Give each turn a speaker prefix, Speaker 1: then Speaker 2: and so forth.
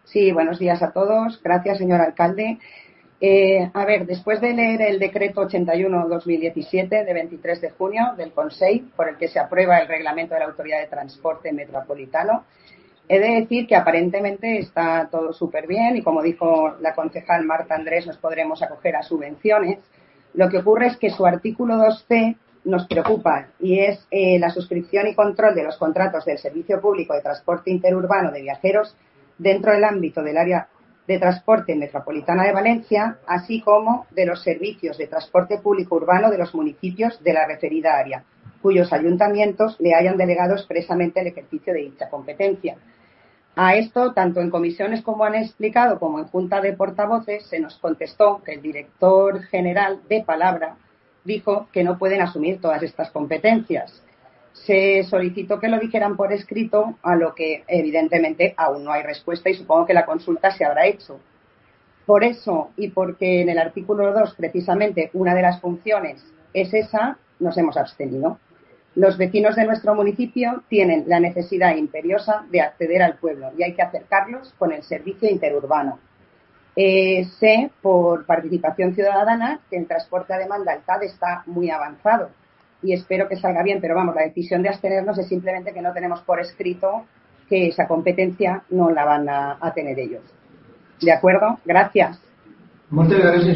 Speaker 1: Sí, buenos días a todos. Gracias, señor alcalde. Después de leer el decreto 81/2017 de 23 de junio del Consell, por el que se aprueba el reglamento de la Autoridad de Transporte Metropolitano, he de decir que aparentemente está todo súper bien y, como dijo la concejal Marta Andrés, nos podremos acoger a subvenciones. Lo que ocurre es que su artículo 2c nos preocupa y es la suscripción y control de los contratos del Servicio Público de Transporte Interurbano de Viajeros dentro del ámbito del área de transporte metropolitana de Valencia, así como de los servicios de transporte público urbano de los municipios de la referida área, cuyos ayuntamientos le hayan delegado expresamente el ejercicio de dicha competencia. A esto, tanto en comisiones como han explicado, como en Junta de Portavoces, se nos contestó que el director general de Palabra dijo que no pueden asumir todas estas competencias. Se solicitó que lo dijeran por escrito, a lo que evidentemente aún no hay respuesta y supongo que la consulta se habrá hecho. Por eso, y porque en el artículo 2 precisamente una de las funciones es esa, nos hemos abstenido. Los vecinos de nuestro municipio tienen la necesidad imperiosa de acceder al pueblo y hay que acercarlos con el servicio interurbano. Sé por participación ciudadana que el transporte a demanda, el TAD, está muy avanzado y espero que salga bien, pero vamos, la decisión de abstenernos es simplemente que no tenemos por escrito que esa competencia no la van a tener ellos. ¿De acuerdo? Gracias.
Speaker 2: Muchas gracias.